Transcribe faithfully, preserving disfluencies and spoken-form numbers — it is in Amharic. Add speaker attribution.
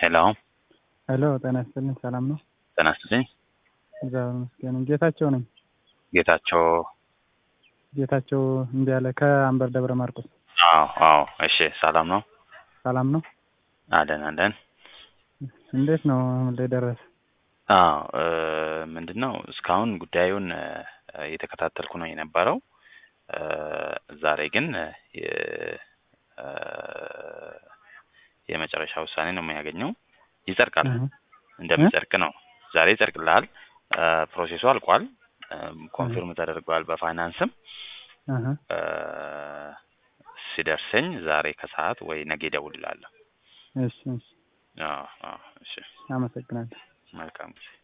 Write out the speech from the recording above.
Speaker 1: ሄሎ
Speaker 2: ሄሎ ጤና ይስጥልኝ ሰላም ነው?
Speaker 1: ጤና ይስጥልኝ።
Speaker 2: እግዚአብሔር ይመስገን። ጌታቸው ነኝ።
Speaker 1: ጌታቸው
Speaker 2: ጌታቸው እንዴ ያለ ከአምበር ደብረ ማርቆስ።
Speaker 1: አዎ አዎ እሺ ሰላም ነው?
Speaker 2: ሰላም ነው?
Speaker 1: አለን አለን።
Speaker 2: እንዴት ነው ላይ ደረሰ?
Speaker 1: አዎ ምንድነው እስካሁን ጉዳዩን እየተከታተልኩ ነው የነበረው። ዛሬ ግን የመጨረሻ ውሳኔ ነው የሚያገኘው። ይጸድቃል እንደሚጸድቅ ነው። ዛሬ ይጸድቅልሃል። ፕሮሰሱ አልቋል። ኮንፊርም ተደርጓል በፋይናንስም
Speaker 2: አሃ
Speaker 1: ሲደርሰኝ ዛሬ ከሰዓት ወይ ነገ እደውልልሃለሁ።
Speaker 2: እሺ እሺ
Speaker 1: አዎ አዎ እሺ
Speaker 2: አመሰግናለሁ።
Speaker 1: መልካም ጊዜ